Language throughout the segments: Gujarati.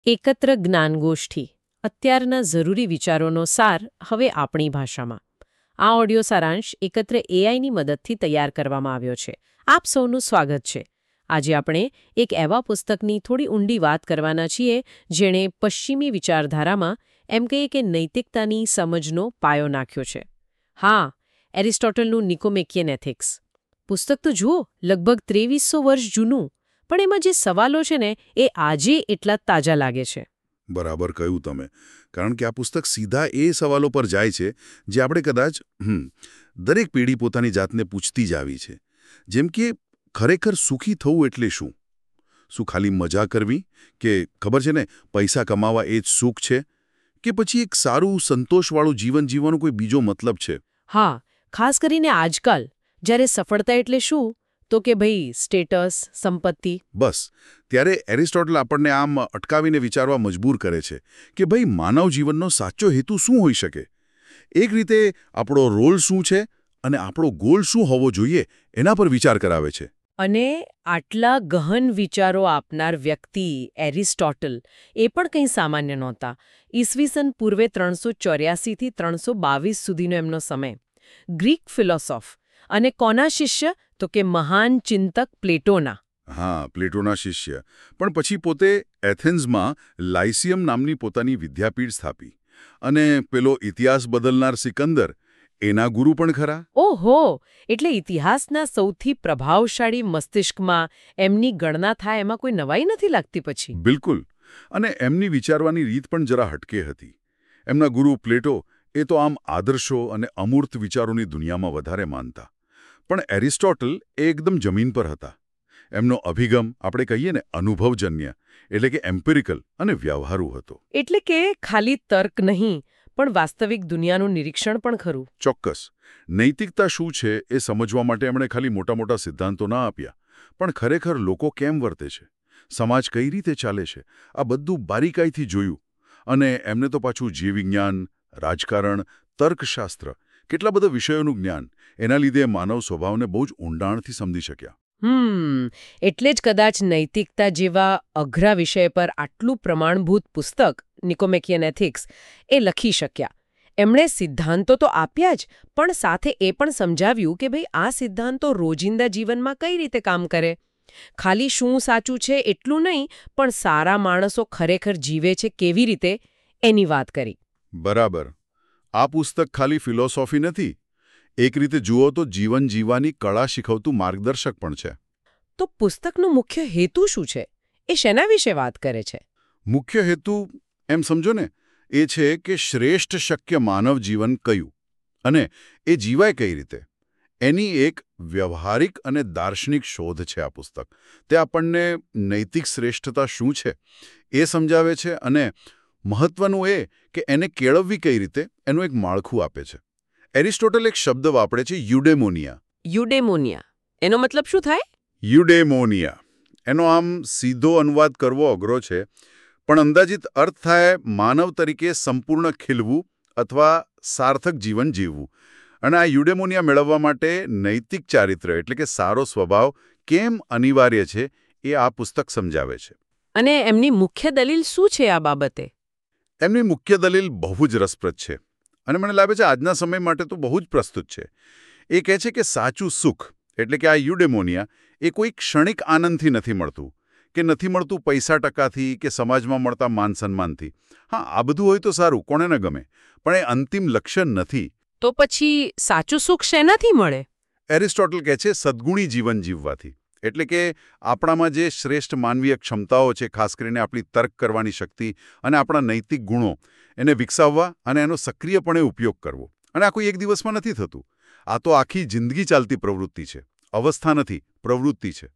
એકત્ર જ્ઞાનગોષ્ઠી અત્યારના જરૂરી વિચારોનો સાર હવે આપણી ભાષામાં. આ ઓડિયો સારાંશ એકત્ર એઆઈની મદદથી તૈયાર કરવામાં આવ્યો છે. આપ સૌનું સ્વાગત છે. આજે આપણે એક એવા પુસ્તકની થોડી ઊંડી વાત કરવાના છીએ જેણે પશ્ચિમી વિચારધારામાં એમ કહીએ કે નૈતિકતાની સમજનો પાયો નાખ્યો છે. હા, એરિસ્ટોટલનું નિકોમેકિયન એથિક્સ. પુસ્તક તો જુઓ, લગભગ 2300 વર્ષ જૂનું, પણ એમાં જે સવાલો છે ને એ આજે એટલા જ તાજા લાગે છે. બરાબર કહ્યું તમે. કારણ કે આ પુસ્તક સીધા એ સવાલો પર જાય છે જે આપણે કદાચ દરેક પેઢી પોતાની જાતને પૂછતી જ આવી છે. જેમ કે ખરેખર સુખી થવું એટલે શું? શું ખાલી મજા કરવી? કે ખબર છે ને, પૈસા કમાવા એ જ સુખ છે? કે પછી એક સારું સંતોષવાળું જીવન જીવવાનો કોઈ બીજો મતલબ છે? હા, ખાસ કરીને આજકાલ જ્યારે સફળતા એટલે શું, તો કે ભાઈ સ્ટેટસ, સંપત્તિ. બસ ત્યારે એરિસ્ટોટલ આપણને આમ અટકાવીને વિચારવા મજબૂર કરે છે કે ભાઈ માનવ જીવનનો સાચો હેતુ શું હોઈ શકે? એક રીતે આપણો રોલ શું છે અને આપણો ગોલ શું હોવો જોઈએ એના પર વિચાર કરાવે છે. અને આટલા ગહન વિચારો આપનાર વ્યક્તિ એરિસ્ટોટલ એ પણ કંઈ સામાન્ય નહોતા. ઈસવીસન પૂર્વે 384 થી 322 સુધીનો એમનો સમય. ગ્રીક ફિલોસોફ અને કોના શિષ્ય? તો કે મહાન ચિંતક પ્લેટોના. હા, પ્લેટોના શિષ્ય. પણ પછી પોતે એથેન્સમાં લાઇસિયમ નામની પોતાની વિદ્યાપીઠ સ્થાપી. અને પેલો ઇતિહાસ બદલનાર સિકંદર, એના ગુરુ પણ ખરા. ઓહો, એટલે ઇતિહાસના સૌથી પ્રભાવશાળી મસ્તિષ્કમાં એમની ગણના થાય એમાં કોઈ નવાઈ નથી લાગતી પછી. બિલકુલ. અને એમની વિચારવાની રીત પણ જરા હટકે હતી. એમના ગુરુ પ્લેટો એ તો આમ આદર્શો અને અમૂર્ત વિચારોની દુનિયામાં વધારે માનતા. પણ એરિસ્ટોટલ એ એકદમ જમીન પર હતા. એમનો અભિગમ આપણે કહીએ ને અનુભવજન્ય, એટલે કે એમ્પિરિકલ અને વ્યવહારુ હતો. એટલે કે ખાલી તર્ક નહીં, પણ વાસ્તવિક દુનિયાનું નિરીક્ષણ પણ ખરું. ચોક્કસ. નૈતિકતા શું છે એ સમજવા માટે એમણે ખાલી મોટા મોટા સિદ્ધાંતો ના આપ્યા, પણ ખરેખર લોકો કેમ વર્તે છે, સમાજ કઈ રીતે ચાલે છે, આ બધું બારીકાઈથી જોયું. અને એમને તો પાછું જીવવિજ્ઞાન, રાજકારણ, તર્કશાસ્ત્ર, કેટલા બધા વિષયોનું જ્ઞાન, એના લીધે માનવ સ્વભાવને બહુ જ ઊંડાણથી સમજી શક્યા. એટલે જ કદાચ નૈતિકતા જેવા અઘરા વિષય પર આટલું પ્રમાણભૂત પુસ્તક નિકોમેકિયન એથિક્સ એ લખી શક્યા. એમણે સિદ્ધાંતો તો આપ્યા જ, પણ સાથે એ પણ સમજાવ્યું કે ભાઈ આ સિદ્ધાંતો રોજિંદા જીવનમાં કઈ રીતે કામ કરે. ખાલી શું સાચું છે એટલું નહીં, પણ સારા માણસો ખરેખર જીવે છે કેવી રીતે એની વાત કરી. બરાબર. આ પુસ્તક ખાલી ફિલોસોફી નથી. એક રીતે જુઓ તો જીવન જીવવાની કળા શીખવતું માર્ગદર્શક પણ છે. તો પુસ્તકનો મુખ્ય હેતુ શું છે? એ શેના વિશે વાત કરે છે? મુખ્ય હેતુ એમ સમજો ને, એ છે કે શ્રેષ્ઠ શક્ય માનવ જીવન કયું અને એ જીવાય કઈ રીતે, એની એક વ્યવહારિક અને દાર્શનિક શોધ છે આ પુસ્તક. તે આપણને નૈતિક શ્રેષ્ઠતા શું છે એ સમજાવે છે અને મહત્વનું એ કે એને કેળવવી કઈ રીતે એનું એક માળખું આપે છે. એરિસ્ટોટલ એક શબ્દ વાપરે છે, યુડેમોનિયા. યુડેમોનિયા. એનો મતલબ શું થાય? યુડેમોનિયા. એનો આમ સીધો અનુવાદ કરવો અઘરો છે, પણ અંદાજિત અર્થ થાય માનવ તરીકે સંપૂર્ણ ખીલવું અથવા સાર્થક જીવન જીવવું. અને આ યુડેમોનિયા મેળવવા માટે નૈતિક ચારિત્ર્ય એટલે કે સારો સ્વભાવ કેમ અનિવાર્ય છે એ આ પુસ્તક સમજાવે છે. અને એમની મુખ્ય દલીલ શું છે આ બાબતે? એમની મુખ્ય દલીલ બહુ જ રસપ્રદ છે અને મને લાગે છે આજના સમય માટે તો બહુ જ પ્રસ્તુત છે. એ કહે છે કે સાચું સુખ એટલે કે આ યુડેમોનિયા એ કોઈ ક્ષણિક આનંદથી નથી મળતું, કે નથી મળતું પૈસા ટકાથી કે સમાજમાં મળતા માન સન્માનથી. હા, આ બધું હોય તો સારું, કોને ન ગમે, પણ એ અંતિમ લક્ષ્ય નથી. તો પછી સાચું સુખ શેનાથી મળે? એરિસ્ટોટલ કહે છે સદ્ગુણી જીવન જીવવાથી. એટલે કે આપણામાં જે શ્રેષ્ઠ માનવીય ક્ષમતાઓ છે, ખાસ કરીને આપણી તર્ક કરવાની શક્તિ અને આપણા નૈતિક ગુણો, એને વિકસાવવા અને એનો સક્રિયપણે ઉપયોગ કરવો. અને આ કોઈ એક દિવસમાં નથી થતું. આ તો આખી જિંદગી ચાલતી પ્રવૃત્તિ છે. અવસ્થા નથી, પ્રવૃત્તિ છે.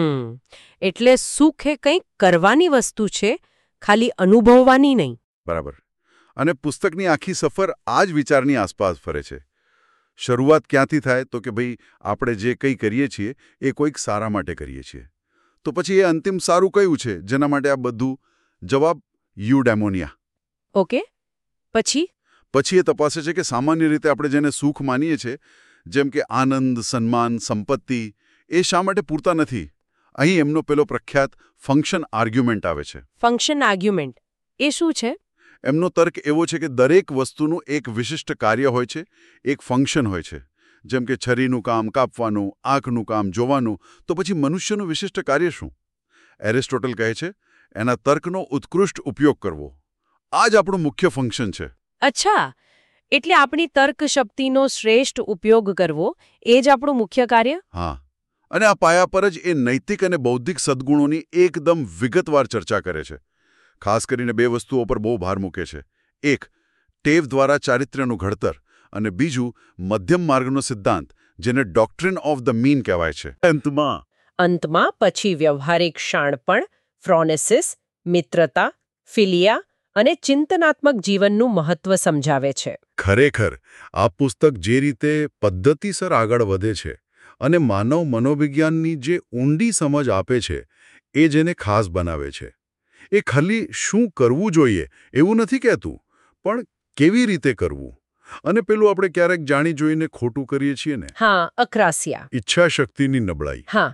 એટલે સુખ એ કંઈક કરવાની વસ્તુ છે, ખાલી અનુભવવાની નહીં. બરાબર. અને પુસ્તકની આખી સફર આ જ વિચારની આસપાસ ફરે છે. શરૂઆત ક્યાંથી થાય તો કે ભાઈ આપણે જે કંઈ કરીએ છીએ એ કોઈક સારા માટે કરીએ છીએ. તો પછી એ અંતિમ સારું કયું છે જેના માટે આ બધું? જવાબ, યુડેમોનિયા. ઓકે. પછી એ તપાસે છે કે સામાન્ય રીતે આપણે જેને સુખ માનીએ છીએ, જેમ કે આનંદ, સન્માન, સંપત્તિ, એ શા માટે પૂરતા નથી અહીં એમનો પેલો પ્રખ્યાત ફંક્શન આર્ગ્યુમેન્ટ આવે છે. ફંક્શન આર્ગ્યુમેન્ટ એ શું છે? એમનો તર્ક એવો છે કે દરેક વસ્તુનું એક વિશિષ્ટ કાર્ય હોય છે, એક ફંક્શન હોય છે. જેમ કે છરીનું કામ કાપવાનું, આંખનું કામ જોવાનું, તો પછી મનુષ્યનું વિશિષ્ટ કાર્ય શું? એરિસ્ટોટલ કહે છે, એના તર્કનો ઉત્કૃષ્ટ ઉપયોગ કરવો. આ જ આપણું મુખ્ય ફંક્શન છે. અચ્છા, એટલે આપણી તર્ક શક્તિનો શ્રેષ્ઠ ઉપયોગ કરવો એ જ આપણું મુખ્ય કાર્ય? હા, અને આ પાયા પર જ એ નૈતિક અને બૌદ્ધિક સદ્ગુણોની એકદમ વિગતવાર ચર્ચા કરે છે. ખાસ કરીને બે વસ્તુઓ પર બહુ ભાર મૂકે છે. એક, ટેવ દ્વારા ચારિત્ર્યનું ઘડતર, અને બીજું, મધ્યમ માર્ગનો સિદ્ધાંત, જેને ડોક્ટ્રિન ઓફ ધ મીન કહેવાય છે. અંતમાં પછી વ્યવહારિક શાણપણ, ફ્રોનેસિસ, મિત્રતા, ફિલિયા અને ચિંતનાત્મક જીવનનું મહત્વ સમજાવે છે. ખરેખર આ પુસ્તક જે રીતે પદ્ધતિસર આગળ વધે છે અને માનવ મનોવિજ્ઞાનની જે ઊંડી સમજ આપે છે, એ જેને ખાસ બનાવે છે. એ ખાલી શું કરવું જોઈએ એવું નથી કહેતું, પણ કેવી રીતે કરવું. અને પેલું આપણે ક્યારેક જાણી જોઈને ખોટું કરીએ છીએ ને, હા, અક્રાસિયા, ઈચ્છા શક્તિની નબળાઈ. હા,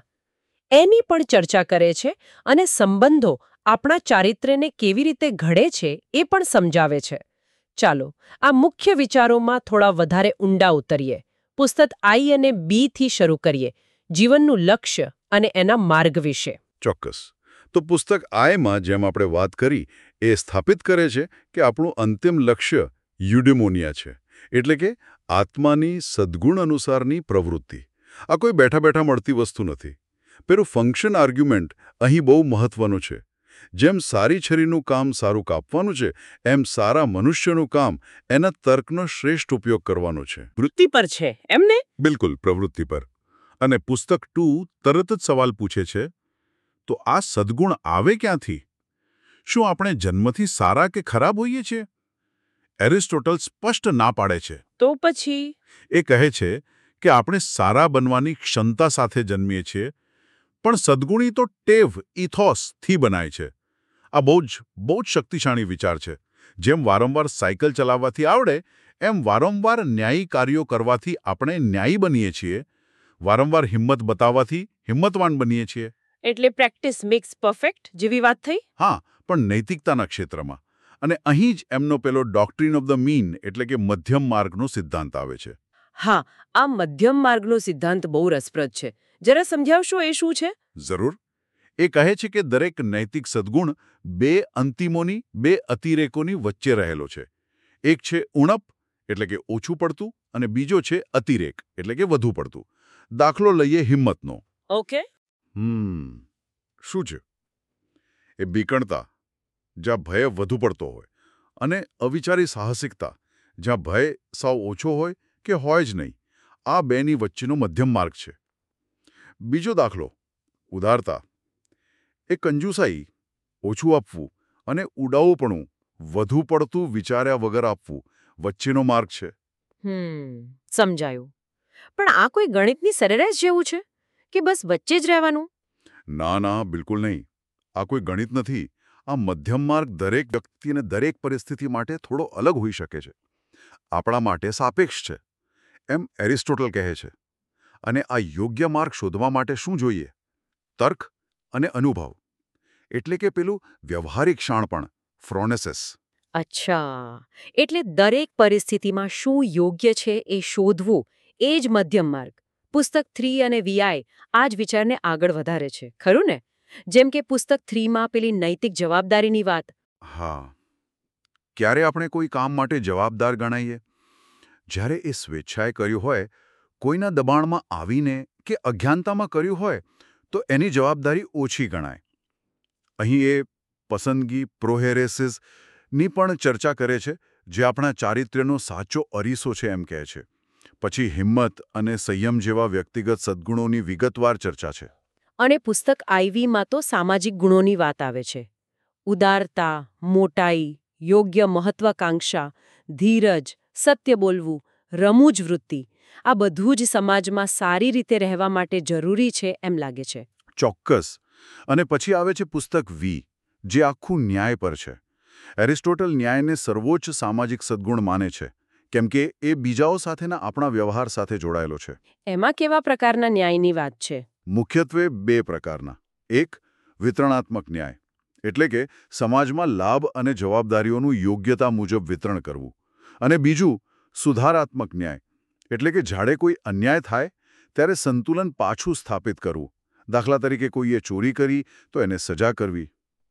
એની પણ ચર્ચા કરે છે અને સંબંધો આપણા ચારિત્ર્યને કેવી રીતે ઘડે છે એ પણ સમજાવે છે. ચાલો આ મુખ્ય વિચારોમાં થોડા વધારે ઊંડા ઉતરીએ. પુસ્તક આઈ અને બી થી શરૂ કરીએ, જીવનનું લક્ષ્ય અને એના માર્ગ વિશે. ચોક્કસ. તો પુસ્તક આયમાં જેમ આપણે વાત કરી, એ સ્થાપિત કરે છે કે આપણું અંતિમ લક્ષ્ય યુડેમોનિયા છે, એટલે કે આત્માની સદ્ગુણ અનુસારની પ્રવૃત્તિ. આ કોઈ બેઠા બેઠા મળતી વસ્તુ નથી. પેલું ફંક્શન આર્ગ્યુમેન્ટ અહીં બહુ મહત્વનું છે. જેમ સારી છરીનું કામ સારું કાપવાનું છે, એમ સારા મનુષ્યનું કામ એના તર્કનો શ્રેષ્ઠ ઉપયોગ કરવાનો છે. વૃત્તિ પર છે એમને? બિલકુલ, પ્રવૃત્તિ પર. અને પુસ્તક 2 તરત જ સવાલ પૂછે છે, તો આ સદ્ગુણ આવે ક્યાંથી? શું આપણે જન્મથી સારા કે ખરાબ હોઈએ છીએ? એરિસ્ટોટલ સ્પષ્ટ ના પાડે છે. તો પછી એ કહે છે કે આપણે સારા બનવાની ક્ષમતા સાથે જન્મીએ છીએ, પણ સદ્ગુણી તો ટેવ, ઇથોસથી બનાય છે. આ બહુ જ શક્તિશાળી વિચાર છે. જેમ વારંવાર સાયકલ ચલાવવાથી આવડે, એમ વારંવાર ન્યાયી કાર્યો કરવાથી આપણે ન્યાયી બનીએ છીએ. વારંવાર હિંમત બતાવવાથી હિંમતવાન બનીએ છીએ. એટલે પ્રેક્ટિસ મેક્સ પરફેક્ટ જેવી વાત થઈ? હા, પણ નૈતિકતાના ક્ષેત્રમાં. અને અહીં જ એમનો પેલો ડોક્ટ્રિન ઓફ ધ મીન એટલે કે મધ્યમ માર્ગનો સિદ્ધાંત આવે છે. હા, આ મધ્યમ માર્ગનો સિદ્ધાંત બહુ રસપ્રદ છે. જરા સમજાવશો એ શું છે? જરૂર. એ કહે છે કે દરેક નૈતિક સદ્ગુણ બે અંતિમોની, બે અતિરેકોની વચ્ચે રહેલો છે. એક છે ઉણપ એટલે કે ઓછું પડતું, અને બીજો છે અતિરેક એટલે કે વધુ પડતું. દાખલો લઈએ હિંમતનો. ઓકે. શું છે? એ બીકણતા, જ્યાં ભય વધુ પડતો હોય, અને અવિચારી સાહસિકતા, જ્યાં ભય સાવ ઓછો હોય કે હોય જ નહીં. આ બેની વચ્ચેનો મધ્યમ માર્ગ છે. બીજો દાખલો, ઉદારતા. એ કંજુસાઈ, ઓછું આપવું, અને ઉડાઉપણું, વધુ પડતું વિચાર્યા વગર આપવું, વચ્ચેનો માર્ગ છે. સમજાયું. પણ આ કોઈ ગણિતની સરેરાશ જેવું છે કે બસ વચ્ચે જ રહેવાનું? ના, બિલકુલ નહીં. આ કોઈ ગણિત નથી. આ મધ્યમ માર્ગ દરેક વ્યક્તિ અને દરેક પરિસ્થિતિ માટે થોડો અલગ હોઈ શકે છે. આપણા માટે સાપેક્ષ છે, એમ એરિસ્ટોટલ કહે છે. અને આ યોગ્ય માર્ગ શોધવા માટે શું જોઈએ? તર્ક અને અનુભવ. એટલે કે પેલું વ્યવહારિક શાણપણ, ફ્રોનેસિસ. અચ્છા, એટલે દરેક પરિસ્થિતિમાં શું યોગ્ય છે એ શોધવું એ જ મધ્યમ માર્ગ. પુસ્તક 3 અને VI આ જ વિચારને આગળ વધારે છે, ખરું ને? જેમ કે પુસ્તક 3માં પેલી નૈતિક જવાબદારીની વાત. હા. ક્યારે આપણે કોઈ કામ માટે જવાબદાર ગણાઈએ? જ્યારે એ સ્વેચ્છાએ કર્યું હોય, કોઈના દબાણમાં આવીને કે અજ્ઞાનતામાં કર્યું હોય, તો એની જવાબદારી ઓછી ગણાય. અહીં એ પસંદગી પ્રોહેરેસિસની પણ ચર્ચા કરે છે, જે આપણા ચારિત્ર્યનો સાચો અરીસો છે એમ કહે છે. પછી હિંમત અને સંયમ જેવા વ્યક્તિગત સદ્ગુણોની વિગતવાર ચર્ચા છે. અને પુસ્તક આઈવીમાં તો સામાજિક ગુણોની વાત આવે છે. ઉદારતા, મોટાઈ, યોગ્ય મહત્વાકાંક્ષા, ધીરજ, સત્ય બોલવું, રમૂજ વૃત્તિ, આ બધું જ સમાજમાં સારી રીતે રહેવા માટે જરૂરી છે એમ લાગે છે. ચોક્કસ. અને પછી આવે છે પુસ્તક V, જે આખું ન્યાય પર છે. એરિસ્ટોટલ ન્યાયને સર્વોચ્ચ સામાજિક સદ્ગુણ માને છે, કેમ કે એ બીજાઓ સાથેના આપણા વ્યવહાર સાથે જોડાયેલો છે. એમાં કેવા પ્રકારના ન્યાયની વાત છે? મુખ્યત્વે બે પ્રકારના. એક વિતરણાત્મક ન્યાય, એટલે કે સમાજમાં લાભ અને જવાબદારીઓનું યોગ્યતા મુજબ વિતરણ કરવું. અને બીજું સુધારાત્મક ન્યાય, એટલે કે જ્યારે કોઈ અન્યાય થાય ત્યારે સંતુલન પાછું સ્થાપિત કરવું. દાખલા તરીકે કોઈએ ચોરી કરી તો એને સજા કરવી.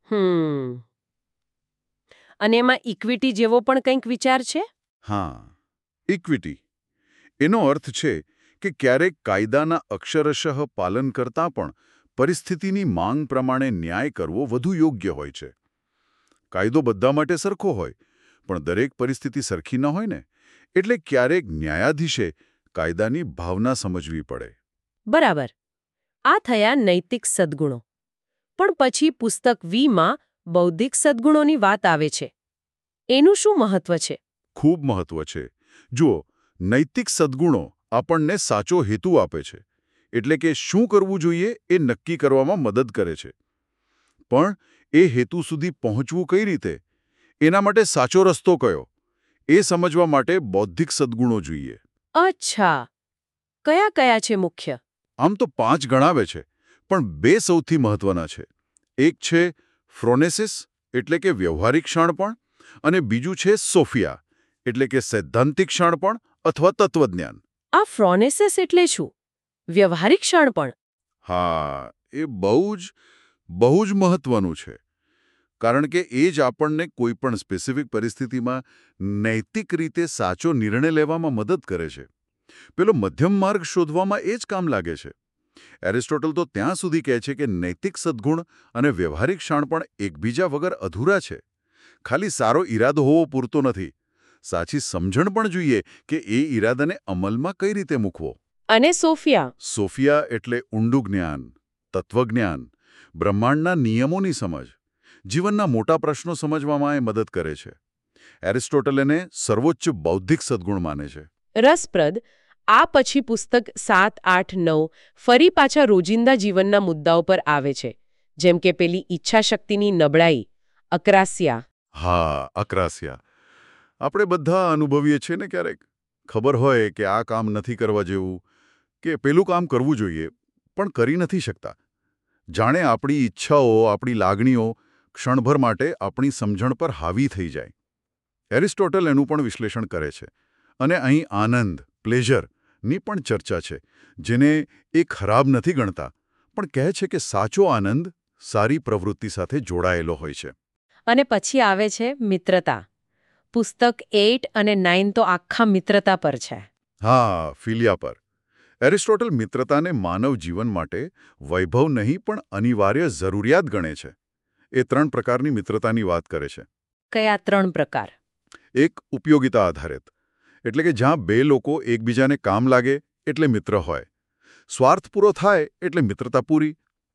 અને એમાં ઇક્વિટી જેવો પણ કંઈક વિચાર છે? હા, ઇક્વિટી. એનો અર્થ છે કે ક્યારેક કાયદાના અક્ષરશઃ પાલન કરતાં પણ પરિસ્થિતિની માંગ પ્રમાણે ન્યાય કરવો વધુ યોગ્ય હોય છે. કાયદો બધા માટે સરખો હોય, પણ દરેક પરિસ્થિતિ સરખી ન હોય ને, એટલે ક્યારેક ન્યાયાધીશે કાયદાની ભાવના સમજવી પડે. બરાબર. આ થયા નૈતિક સદ્ગુણો. પણ પછી પુસ્તક વીમાં બૌદ્ધિક સદ્ગુણોની વાત આવે છે. એનું શું મહત્વ છે? ખૂબ મહત્વ છે. જુઓ, નૈતિક સદ્ગુણો આપણને સાચો હેતુ આપે છે, એટલે કે શું કરવું જોઈએ એ નક્કી કરવામાં મદદ કરે છે. પણ એ હેતુ સુધી પહોંચવું કઈ રીતે, એના માટે સાચો રસ્તો કયો, એ સમજવા માટે બૌદ્ધિક સદ્ગુણો જોઈએ. અચ્છા. કયા કયા છે મુખ્ય? આમ તો 5 ગણાવે છે, પણ 2 સૌથી મહત્વના છે. એક છે ફ્રોનેસિસ, એટલે કે વ્યવહારિક શાણપણ, અને બીજું છે સોફિયા, એટલે કે સૈદ્ધાંતિક શાણપણ અથવા તત્વજ્ઞાન. આ ફ્રોનેસિસ એટલે શું? વ્યવહારિક શાણપણ? હા, એ બહુ જ મહત્વનું છે. કારણ કે એ જ આપણને કોઈપણ સ્પેસિફિક પરિસ્થિતિમાં નૈતિક રીતે સાચો નિર્ણય લેવામાં મદદ કરે છે. પેલો મધ્યમ માર્ગ શોધવામાં એ જ કામ લાગે છે. એરિસ્ટોટલ તો ત્યાં સુધી કહે છે કે નૈતિક સદ્ગુણ અને વ્યવહારિક શાણપણ એકબીજા વગર અધૂરા છે. ખાલી સારો ઈરાદો હોવો પૂરતો નથી. સાચી સમજણ પણ જોઈએ કે એ ઈરાદાને અમલમાં કઈ રીતે મૂકવો. અને સોફિયા? સોફિયા એટલે ઊંડું જ્ઞાન, તત્વજ્ઞાન, બ્રહ્માંડના નિયમોની સમજ, જીવનના મોટા પ્રશ્નો સમજવામાં એ મદદ કરે છે. એરિસ્ટોટલ એને સર્વોચ્ચ બૌદ્ધિક સદ્ગુણ માને છે. રસપ્રદ. આ પછી પુસ્તક 7, 8, 9 ફરી પાછા રોજિંદા જીવનના મુદ્દાઓ પર આવે છે, જેમ કે પેલી ઈચ્છાશક્તિની નબળાઈ, અક્રાસ્યા. હા, અક્રાસ્યા. આપણે બધા અનુભવીએ છીએ ને ક્યારેક. ખબર હોય કે આ કામ નથી કરવા જેવું, કે પેલું કામ કરવું જોઈએ, પણ કરી નથી શકતા. જાણે આપણી ઈચ્છાઓ, આપણી લાગણીઓ ક્ષણભર માટે આપણી સમજણ પર હાવી થઈ જાય. એરિસ્ટોટલ એનું પણ વિશ્લેષણ કરે છે. અને અહીં આનંદ, પ્લેઝરની પણ ચર્ચા છે, જેને એ ખરાબ નથી ગણતા, પણ કહે છે કે સાચો આનંદ સારી પ્રવૃત્તિ સાથે જોડાયેલો હોય છે. અને પછી આવે છે મિત્રતા. પુસ્તક 8 અને 9 તો આખા મિત્રતા પર છે. હા, ફિલિયા પર. એરિસ્ટોટલ મિત્રતાને માનવ જીવન માટે વૈભવ નહીં પણ અનિવાર્ય જરૂરિયાત ગણે છે. એ 3 પ્રકારની મિત્રતાની વાત કરે છે. કયા 3 પ્રકાર? એક ઉપયોગિતા આધારિત, એટલે કે જ્યાં 2 લોકો એકબીજાને કામ લાગે એટલે મિત્ર હોય. સ્વાર્થ પૂરો થાય એટલે મિત્રતા પૂરી.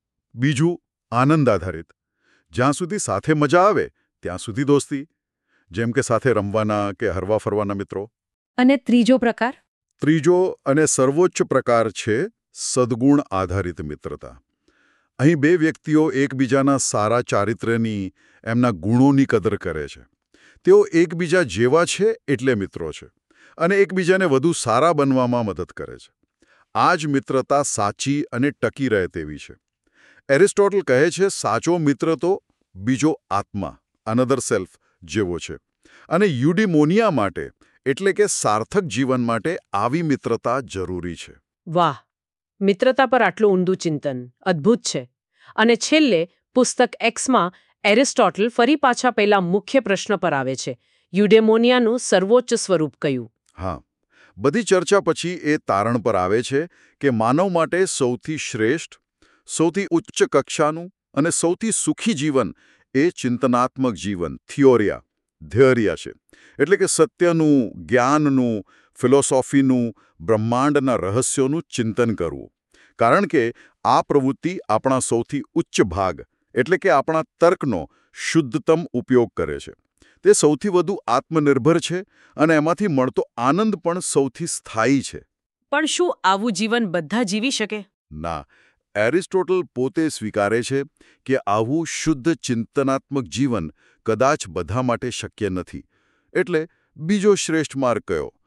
બીજું આનંદ આધારિત, જ્યાં સુધી સાથે મજા આવે ત્યાં સુધી દોસ્તી, જેમ કે સાથે રમવાના કે હરવા ફરવાના મિત્રો. અને ત્રીજો પ્રકાર? ત્રીજો અને સર્વોચ્ચ પ્રકાર છે સદ્ગુણ આધારિત મિત્રતા. અહીં 2 વ્યક્તિઓ એકબીજાના સારા ચારિત્ર્યની, એમના ગુણોની કદર કરે છે. તેઓ એકબીજા જેવા છે એટલે મિત્રો છે, અને એકબીજાને વધુ સારા બનવામાં મદદ કરે છે. આ જ મિત્રતા સાચી અને ટકી રહે તેવી છે. એરિસ્ટોટલ કહે છે સાચો મિત્ર તો બીજો આત્મા, અનધર સેલ્ફ જેવો છે. અને યુડિમોનિયા માટે, એટલે કે સાર્થક જીવન માટે આવી મિત્રતા જરૂરી છે. વાહ! મિત્રતા પર આટલું ઊંડું ચિંતન અદ્ભુત છે. અને છેલ્લે પુસ્તક એક્સમાં એરિસ્ટોટલ ફરી પાછા પેલા મુખ્ય પ્રશ્ન પર આવે છે. યુડેમોનિયાનું સર્વોચ્ચ સ્વરૂપ કયું? હા, બધી ચર્ચા પછી એ તારણ પર આવે છે કે માનવ માટે સૌથી શ્રેષ્ઠ, સૌથી ઉચ્ચ કક્ષાનું અને સૌથી સુખી જીવન એ ચિંતનાત્મક જીવન, થિયોરિયા, ધૈર્ય છે. એટલે કે સત્યનું, જ્ઞાનનું, ફિલોસોફીનું, બ્રહ્માંડના રહસ્યોનું ચિંતન કરવું. કારણ કે આ પ્રવૃત્તિ આપણા સૌથી ઉચ્ચ ભાગ, એટલે કે આપણા તર્કનો શુદ્ધતમ ઉપયોગ કરે છે. તે સૌથી વધુ આત્મનિર્ભર છે અને એમાંથી મળતો આનંદ પણ સૌથી સ્થાયી છે. પણ શું આવું જીવન બધા જીવી શકે? ના, એરિસ્ટોટલ પોતે સ્વીકારે છે કે આવું શુદ્ધ ચિંતનાત્મક જીવન કદાચ બધા માટે શક્ય નથી. એટલે બીજો શ્રેષ્ઠ માર્ગ કયો?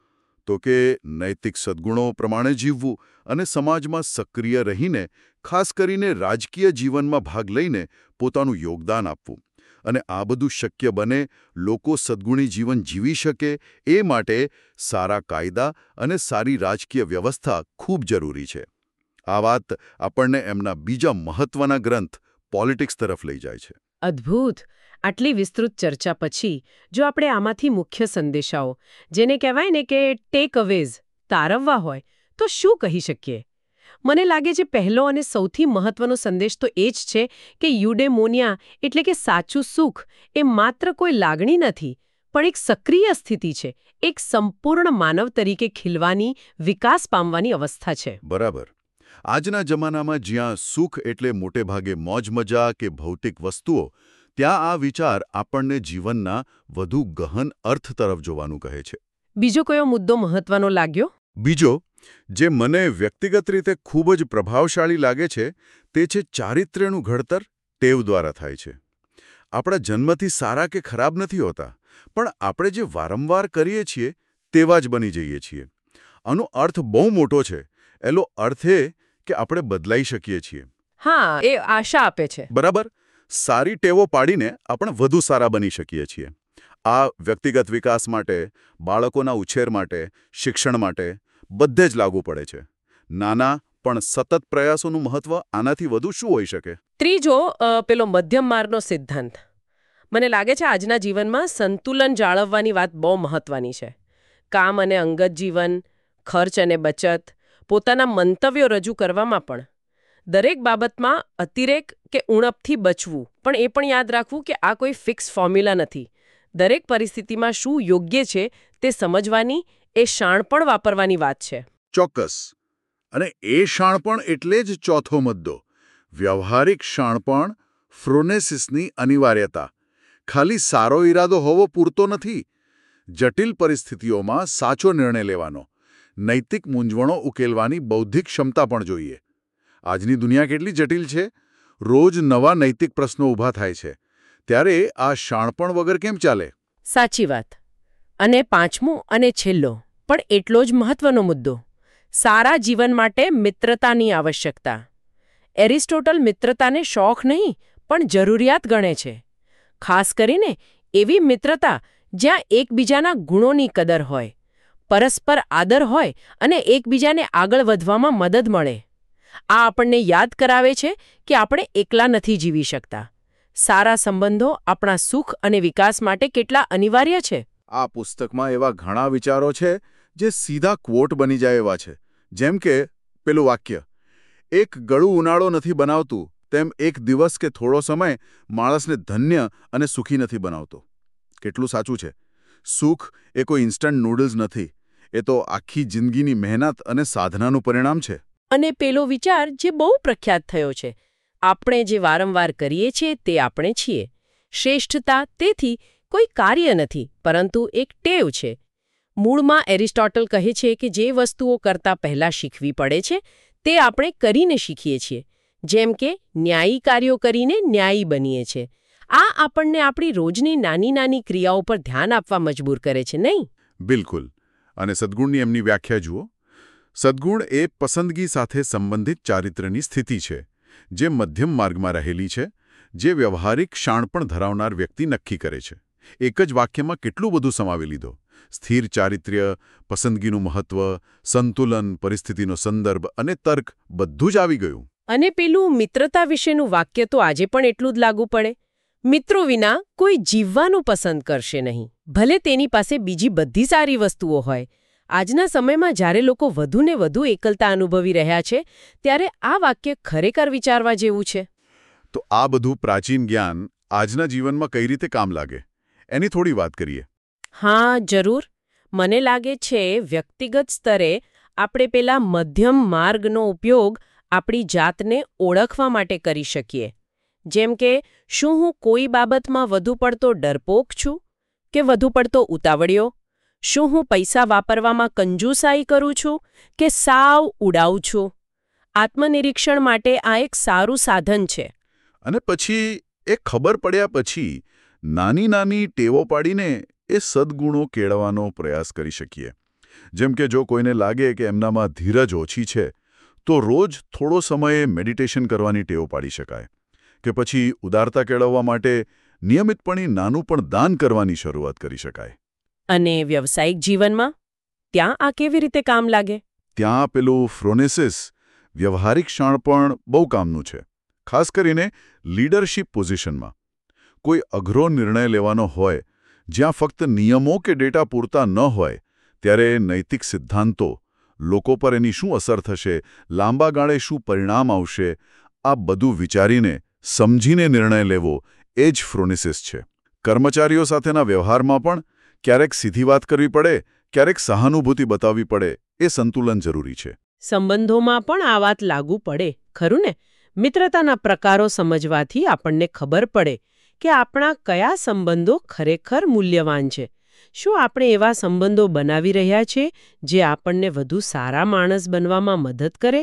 તો કે નૈતિક સદ્ગુણો પ્રમાણે જીવવું અને સમાજમાં સક્રિય રહીને, ખાસ કરીને રાજકીય જીવનમાં ભાગ લઈને પોતાનું યોગદાન આપવું. અને આ બધું શક્ય બને, લોકો સદ્ગુણી જીવન જીવી શકે, એ માટે સારા કાયદા અને સારી રાજકીય વ્યવસ્થા ખૂબ જરૂરી છે. આ વાત આપણને એમના બીજા મહત્વના ગ્રંથ પોલિટિક્સ તરફ લઈ જાય છે. અદ્ભુત. આટલી વિસ્તૃત ચર્ચા પછી જો આપણે આમાંથી મુખ્ય સંદેશાઓ, જેને કહેવાય ને કે ટેક અવેઝ, તારવવા હોય તો શું કહી શકીએ? મને લાગે છે પહેલો અને સૌથી મહત્વનો સંદેશ તો એ જ છે કે યુડેમોનિયા એટલે કે સાચું સુખ એ માત્ર કોઈ લાગણી નથી, પણ એક સક્રિય સ્થિતિ છે, એક સંપૂર્ણ માનવ તરીકે ખીલવાની, વિકાસ પામવાની અવસ્થા છે. બરાબર. આજના જમાનામાં જ્યાં સુખ એટલે મોટેભાગે મોજ-મજા કે ભૌતિક વસ્તુઓ, ત્યાં આ વિચાર આપણને જીવનના વધુ ગહન અર્થ તરફ જોવાનું કહે છે. બીજો કયો મુદ્દો મહત્વનો લાગ્યો? બીજો, જે મને વ્યક્તિગત રીતે ખૂબ જ પ્રભાવશાળી લાગે છે, તે છે ચારિત્ર્યનું ઘડતર ટેવ દ્વારા થાય છે. આપણા જન્મથી સારા કે ખરાબ નથી હોતા, પણ આપણે જે વારંવાર કરીએ છીએ તેવા જ બની જઈએ છીએ. આનો અર્થ બહુ મોટો છે. એનો અર્થ એ કે આપણે બદલાઈ શકીએ છીએ. હા, એ આશા આપે છે. બરાબર. સારી ટેવો પાડીને આપણે વધુ સારા બની શકીએ છીએ. આ વ્યક્તિગત વિકાસ માટે, બાળકોના ઉછેર માટે, શિક્ષણ માટે બધે જ લાગુ પડે છે. નાના પણ સતત પ્રયાસોનું મહત્વ આનાથી વધુ શું હોઈ શકે? ત્રીજો, પેલો મધ્યમ માર્ગનો સિદ્ધાંત. મને લાગે છે આજના જીવનમાં સંતુલન જાળવવાની વાત બહુ મહત્વની છે. કામ અને અંગત જીવન, ખર્ચ અને બચત, પોતાના મંતવ્યો રજૂ કરવામાં પણ. દરેક બાબતમાં અતિરેક કે ઉણપથી બચવું, પણ એ પણ યાદ રાખવું કે આ કોઈ ફિક્સ ફોર્મ્યુલા નથી. દરેક પરિસ્થિતિમાં શું યોગ્ય છે તે સમજવાની, એ શાણપણ વાપરવાની વાત છે. ચોક્કસ. અને એ શાણપણ એટલે જ ચોથો મુદ્દો, વ્યવહારિક શાણપણ, ફ્રોનેસિસની અનિવાર્યતા. ખાલી સારો ઈરાદો હોવો પૂરતો નથી. જટિલ પરિસ્થિતિઓમાં સાચો નિર્ણય લેવાનો, નૈતિક મૂંઝવણો ઉકેલવાની બૌદ્ધિક ક્ષમતા પણ જોઈએ. આજની દુનિયા કેટલી જટિલ છે, રોજ નવા નૈતિક પ્રશ્નો ઊભા થાય છે. ત્યારે આ શાણપણ વગર કેમ ચાલે? સાચી વાત. અને પાંચમું અને છેલ્લો, પણ એટલો જ મહત્વનો મુદ્દો, સારા જીવન માટે મિત્રતાની આવશ્યકતા. એરિસ્ટોટલ મિત્રતાને શોખ નહીં, પણ જરૂરિયાત ગણે છે. ખાસ કરીને એવી મિત્રતા જ્યાં એકબીજાના ગુણોની કદર હોય, પરસ્પર આદર હોય અને એકબીજાને આગળ વધવામાં મદદ મળે. આ આપણને યાદ કરાવે છે કે આપણે એકલા નથી જીવી શકતા. સારા સંબંધો આપણા સુખ અને વિકાસ માટે કેટલા અનિવાર્ય છે. આ પુસ્તકમાં એવા ઘણા વિચારો છે જે સીધા ક્વોટ બની જાય એવા છે. જેમ કે પેલું વાક્ય, એક ગળું ઉનાળો નથી બનાવતું, તેમ એક દિવસ કે થોડો સમય માણસને ધન્ય અને સુખી નથી બનાવતો. કેટલું સાચું છે. સુખ એ કોઈ ઇન્સ્ટન્ટ નૂડલ્સ નથી. એ તો આખી જિંદગીની મહેનત અને સાધનાનું પરિણામ છે. અને પેલો વિચાર જે બહુ પ્રખ્યાત થયો છે, આપણે જે વારંવાર કરીએ છીએ તે આપણે છીએ. શ્રેષ્ઠતા તેથી કોઈ કાર્ય નથી, પરંતુ એક ટેવ છે. મૂળમાં એરિસ્ટોટલ કહે છે કે જે વસ્તુઓ કરતાં પહેલાં શીખવી પડે છે તે આપણે કરીને શીખીએ છીએ. જેમ કે ન્યાયી કાર્યો કરીને ન્યાયી બનીએ છીએ. આ આપણને આપણી રોજની નાની નાની ક્રિયાઓ પર ધ્યાન આપવા મજબૂર કરે છે, નહીં? બિલકુલ. અને સદ્ગુણની એમની વ્યાખ્યા જુઓ. સદ્ગુણ એ પસંદગી સાથે સંબંધિત ચારિત્ર્યની સ્થિતિ છે, જે મધ્યમ માર્ગમાં રહેલી છે, જે વ્યવહારિક શાણપણ ધરાવનાર વ્યક્તિ નક્કી કરે છે. એક જ વાક્યમાં કેટલું બધું સમાવી લીધો. સ્થિર ચારિત્ર્ય, પસંદગીનું મહત્વ, સંતુલન, પરિસ્થિતિનો સંદર્ભ અને તર્ક બધું જ આવી ગયું. અને પેલું મિત્રતા વિશેનું વાક્ય તો આજે પણ એટલું જ લાગુ પડે. મિત્રો વિના કોઈ જીવવાનું પસંદ કરશે નહીં, ભલે તેની પાસે બીજી બધી સારી વસ્તુઓ હોય. આજના સમયમાં જ્યારે લોકો વધુને વધુ એકલતા અનુભવી રહ્યા છે, ત્યારે આ વાક્ય ખરેખર વિચારવા જેવું છે. તો આ બધું પ્રાચીન જ્ઞાન આજના જીવનમાં કઈ રીતે કામ લાગે, એની થોડી વાત કરીએ. હા, જરૂર. મને લાગે છે વ્યક્તિગત સ્તરે આપણે પેલા મધ્યમ માર્ગનો ઉપયોગ આપણી જાતને ઓળખવા માટે કરી શકીએ. જેમ કે, શું હું કોઈ બાબતમાં વધુ પડતો ડરપોક છું કે વધુ પડતો ઉતાવળિયો? શું હું પૈસા વાપરવામાં કંજૂસાઈ કરું છું કે સાવ ઉડાવું છું? આત્મનિરીક્ષણ માટે આ એક સારું સાધન છે. અને પછી એ ખબર પડ્યા પછી નાની નાની ટેવો પાડીને એ સદ્ગુણો કેળવવાનો પ્રયાસ કરી શકીએ. જેમ કે જો કોઈને લાગે કે એમનામાં ધીરજ ઓછી છે તો રોજ થોડો સમય મેડિટેશન કરવાની ટેવ પાડી શકાય કે પછી ઉદારતા કેળવવા માટે નિયમિતપણે નાનું પણ દાન કરવાની શરૂઆત કરી શકાય. અને વ્યવસાયિક જીવનમાં ત્યાં આ કેવી રીતે કામ લાગે? ત્યાં પેલું ફ્રોનેસિસ વ્યવહારિક શાણપણ બહુ કામનું છે. ખાસ કરીને લીડરશિપ પોઝિશનમાં કોઈ અઘરો નિર્ણય લેવાનો હોય જ્યાં ફક્ત નિયમો કે ડેટા પૂરતા ન હોય ત્યારે નૈતિક સિદ્ધાંતો, લોકો પર એની શું અસર થશે, લાંબા ગાળે શું પરિણામ આવશે, આ બધું વિચારીને સમજીને નિર્ણય લેવો એ જ ફ્રોનેસિસ છે. કર્મચારીઓ સાથેના વ્યવહારમાં પણ ક્યારેક સીધી વાત કરવી પડે, ક્યારેક સહાનુભૂતિ બતાવવી પડે, એ સંતુલન જરૂરી છે. સંબંધોમાં પણ આ વાત લાગુ પડે, ખરું ને? મિત્રતાના પ્રકારો સમજવાથી આપણને ખબર પડે કે આપણા કયા સંબંધો ખરેખર મૂલ્યવાન છે. શું આપણે એવા સંબંધો બનાવી રહ્યા છીએ જે આપણને વધુ સારા માણસ બનવામાં મદદ કરે?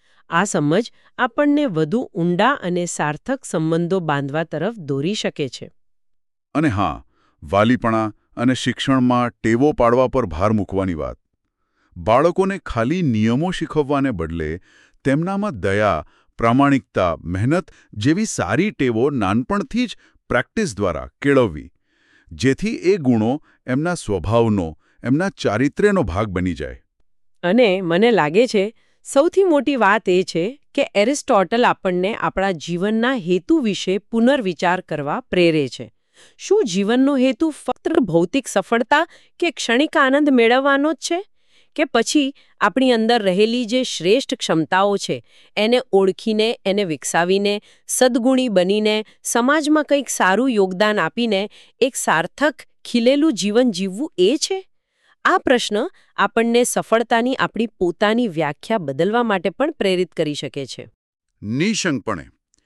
આ સમજ આપણને વધુ ઊંડા અને સાર્થક સંબંધો બાંધવા તરફ દોરી શકે છે. અને હા, વાલીપણા અને શિક્ષણમાં ટેવો પાડવા પર ભાર મૂકવાની વાત. બાળકોને ખાલી નિયમો શીખવવાને બદલે તેમનામાં દયા, પ્રામાણિકતા, મહેનત જેવી સારી ટેવો નાનપણથી જ પ્રેક્ટિસ દ્વારા કેળવવી, જેથી એ ગુણો એમના સ્વભાવનો, એમના ચારિત્ર્યનો ભાગ બની જાય. અને મને લાગે છે સૌથી મોટી વાત એ છે કે એરિસ્ટોટલ આપણને આપણા જીવનના હેતુ વિશે પુનર્વિચાર કરવા પ્રેરે છે. શું જીવનનો હેતુ ફક્ત ભૌતિક સફળતા કે ક્ષણિક આનંદ મેળવવાનો જ છે? કે પછી આપણી અંદર રહેલી જે શ્રેષ્ઠ ક્ષમતાઓ છે એને ઓળખીને, એને વિકસાવીને, સદ્ગુણી બનીને, સમાજમાં કંઈક સારું યોગદાન આપીને એક સાર્થક, ખીલેલું જીવન જીવવું એ છે? આ પ્રશ્ન આપણને સફળતાની આપણી પોતાની વ્યાખ્યા બદલવા માટે પણ પ્રેરિત કરી શકે છે. નિઃશંકપણે.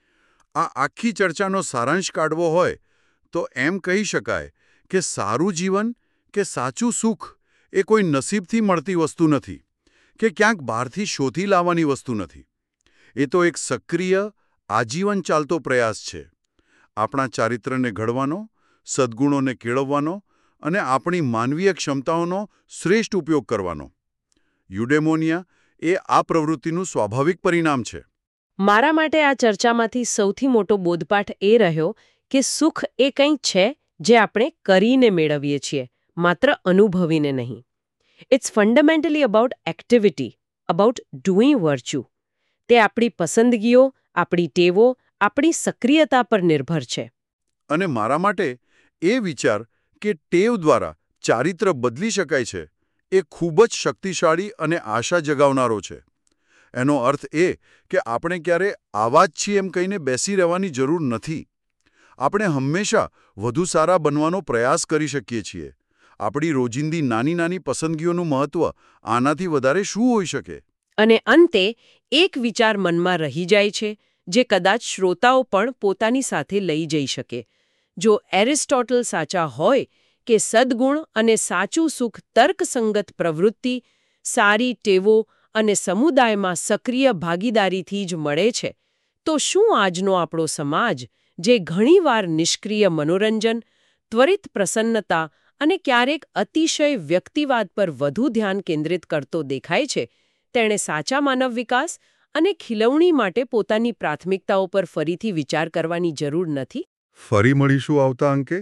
આ આખી ચર્ચાનો સારાંશ કાઢવો હોય તો એમ કહી શકાય કે સારું જીવન કે સાચું સુખ એ કોઈ નસીબથી મળતી વસ્તુ નથી કે ક્યાંક બહારથી શોધી લાવવાની વસ્તુ નથી. એ તો એક સક્રિય, આજીવન ચાલતો પ્રયાસ છે. આપણા ચારિત્ર્યને ઘડવાનો, સદ્ગુણોને કેળવવાનો અને આપણી માનવીય ક્ષમતાઓનો શ્રેષ્ઠ ઉપયોગ કરવાનો. યુડેમોનિયા એ આ પ્રવૃત્તિનું સ્વાભાવિક પરિણામ છે. મારા માટે આ ચર્ચામાંથી સૌથી મોટો બોધપાઠ એ રહ્યો કે સુખ એ કંઈક છે જે આપણે કરીને મેળવીએ છીએ, માત્ર અનુભવીને નહીં. It's fundamentally about activity, about doing virtue. તે આપણી પસંદગીઓ, આપણી ટેવો, આપણી સક્રિયતા પર નિર્ભર છે. અને મારા માટે એ વિચાર કે ટેવ દ્વારા ચારિત્ર્ય બદલી શકાય છે એ ખૂબ જ શક્તિશાળી અને આશા જગાવનારો છે. એનો અર્થ એ કે આપણે ક્યારે આવા જ છીએ એમ કહીને બેસી રહેવાની જરૂર નથી. આપણે હંમેશા વધુ સારા બનવાનો પ્રયાસ કરી શકીએ છીએ. આપણી રોજિંદી નાની નાની પસંદગીઓનું મહત્વ આનાથી વધારે શું હોઈ શકે? અને અંતે એક વિચાર મનમાં રહી જાય છે જે કદાચ શ્રોતાઓ પણ પોતાની સાથે લઈ જઈ શકે. જો એરિસ્ટોટલ સાચા હોય કે સદ્ગુણ અને સાચું સુખ તર્કસંગત પ્રવૃત્તિ, સારી ટેવો અને સમુદાયમાં સક્રિય ભાગીદારીથી જ મળે છે, તો શું આજનો આપણો સમાજ, જે ઘણીવાર નિષ્ક્રિય મનોરંજન, ત્વરિત પ્રસન્નતા અને ક્યારેક અતિશય વ્યક્તિવાદ પર વધુ ધ્યાન કેન્દ્રિત કરતો દેખાય છે, તેણે સાચા માનવ વિકાસ અને ખીલવણી માટે પોતાની પ્રાથમિકતાઓ પર ફરીથી વિચાર કરવાની જરૂર નથી? ફરી મળીશું આવતા અંકે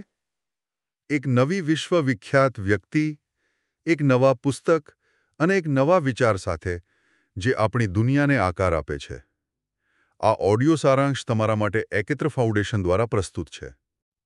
એક નવી વિશ્વવિખ્યાત વ્યક્તિ, એક નવા પુસ્તક અને એક નવા વિચાર સાથે જે આપણી દુનિયાને આકાર આપે છે. આ ઓડિયો સારાંશ તમારા માટે એકત્ર ફાઉન્ડેશન દ્વારા પ્રસ્તુત છે.